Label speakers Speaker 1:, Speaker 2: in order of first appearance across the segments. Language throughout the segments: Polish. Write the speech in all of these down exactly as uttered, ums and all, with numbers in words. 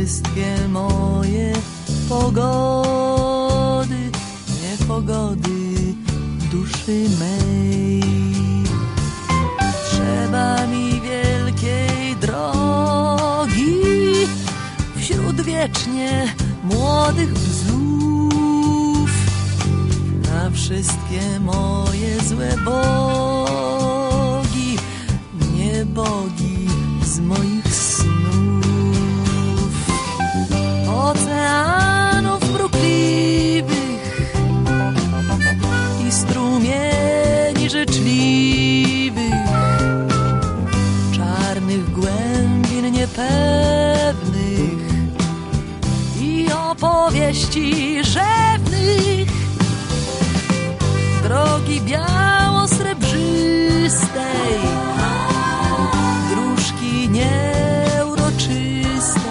Speaker 1: wszystkie moje pogody, niepogody duszy mej. Trzeba mi wielkiej drogi wśród wiecznie młodych bzów, na wszystkie moje złe bogi, nie bogi z moich snów. Oceanów mrukliwych i strumieni życzliwych, czarnych głębin niepewnych i opowieści rzewnych, drogi biało-srebrzystej, dróżki nieuroczystej,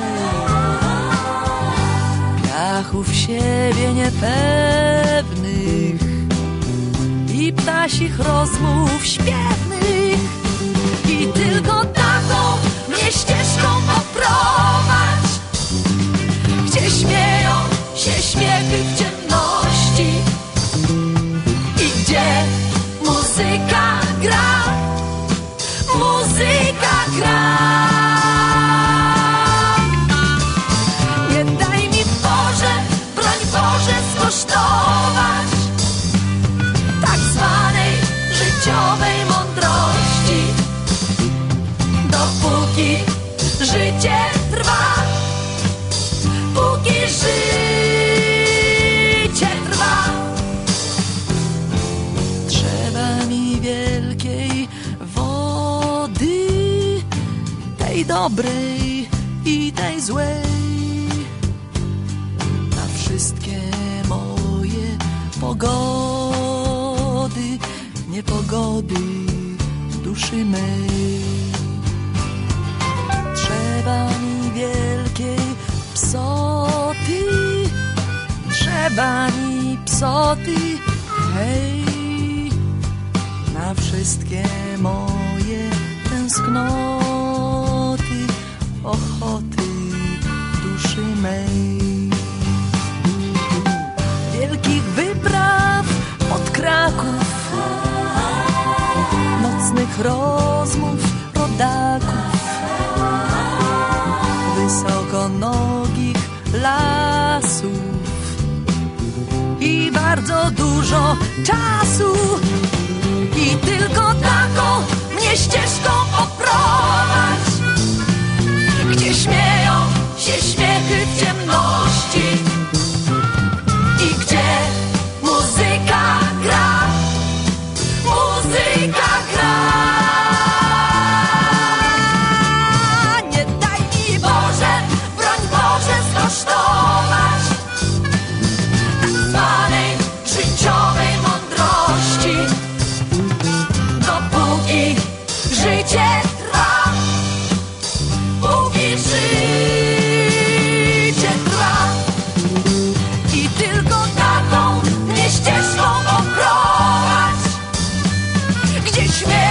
Speaker 1: piachów siebie niepewnych i ptasich rozmów śpiewnych. I tylko taką mnie ścieżką poprowadź, gdzie śmieją się śmiechy w ciemności i gdzie muzyka gra, muzyka gra. Nie daj mi Boże, broń Boże, skosztować tak zwanej życiowej mądrości, dopóki życie trwa, póki życie trwa. Trzeba mi wielkiej wody, tej dobrej i tej złej, na wszystkie moje pogody, niepogody duszy mej. Trzeba mi wielkiej psoty, trzeba mi psoty, hej, na wszystkie moje tęsknoty, ochoty duszy mej. Wielkich wypraw pod Kraków, nocnych rozmów rodaków, wysokonogich lasów i bardzo dużo czasu. I tylko taką mnie ścieżką poprowadź, gdzie śmieją się śmiechy w ciemności i gdzie muzyka gra, muzyka gra. Nie daj mi Boże, broń Boże, skosztować tak zwanej życiowej mądrości, dopóki życie trwa, póki życie trwa. I tylko taką mnie ścieżką poprowadź, gdzie śmierć